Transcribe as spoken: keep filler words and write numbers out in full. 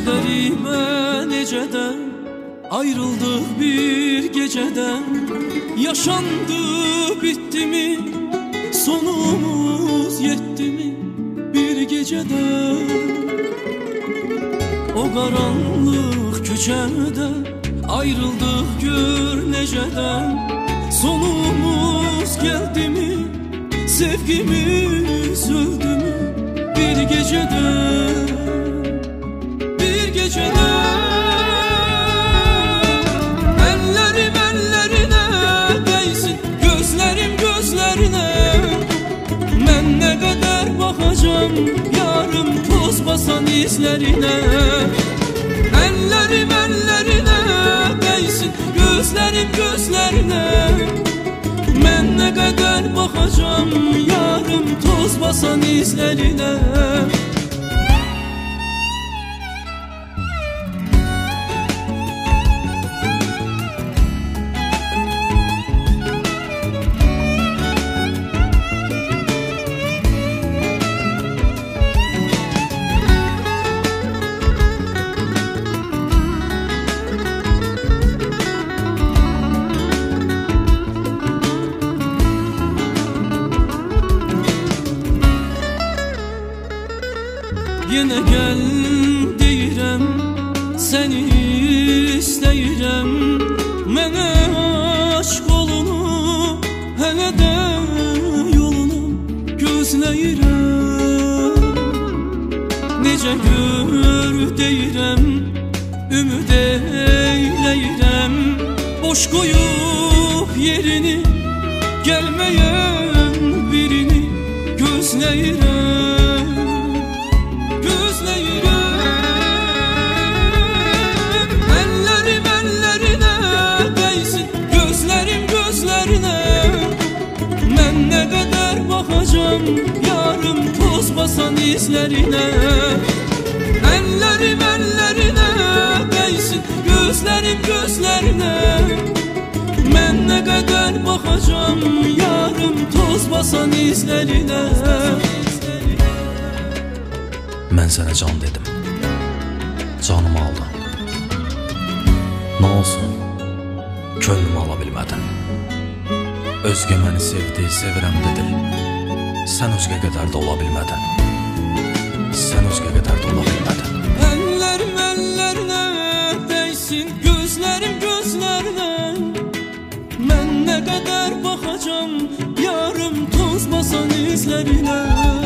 Kederime neceden ayrıldık bir geceden. Yaşandı bitti mi, sonumuz yetti mi bir gecede. O karanlık köçede ayrıldık gör neceden. Sonumuz geldi mi, sevgimiz öldü mü bir gecede. Bir gecede ellerim ellerine değsin, gözlerim gözlerine. Ben ne kadar bakacağım yarım toz basan izlerine. Ellerim ellerine değsin, gözlerim gözlerine. Ben ne kadar bakacağım yarım toz basan izlerine. Yine gel deyirəm, seni istəyirəm. Mənə aşk olunu, hələ də yolunu gözləyirəm. Necə gör deyirəm, ümid eyləyirəm. Boş qoyub yerini, gəlməyən birini gözləyirəm. Ellerim ellerine değsin, gözlerim gözlerine. Ben ne kadar bakacağım yarım toz basan izlerine. Ellerim ellerine değsin, gözlerim gözlerine. Ben ne kadar bakacağım yarım toz basan izlerine. Mən sənə can dedim, canımı aldın. Nə olsun, könlümü ala bilmədin. Özgə məni sevdi, sevirəm dedi. Sən özgə qədər də ola bilmədin. Sən özgə qədər də ola bilmədin. Ellerim ellerine değsin, gözlerim gözlerine. Ben ne kadar bakacağım yarım toz basan izlerine.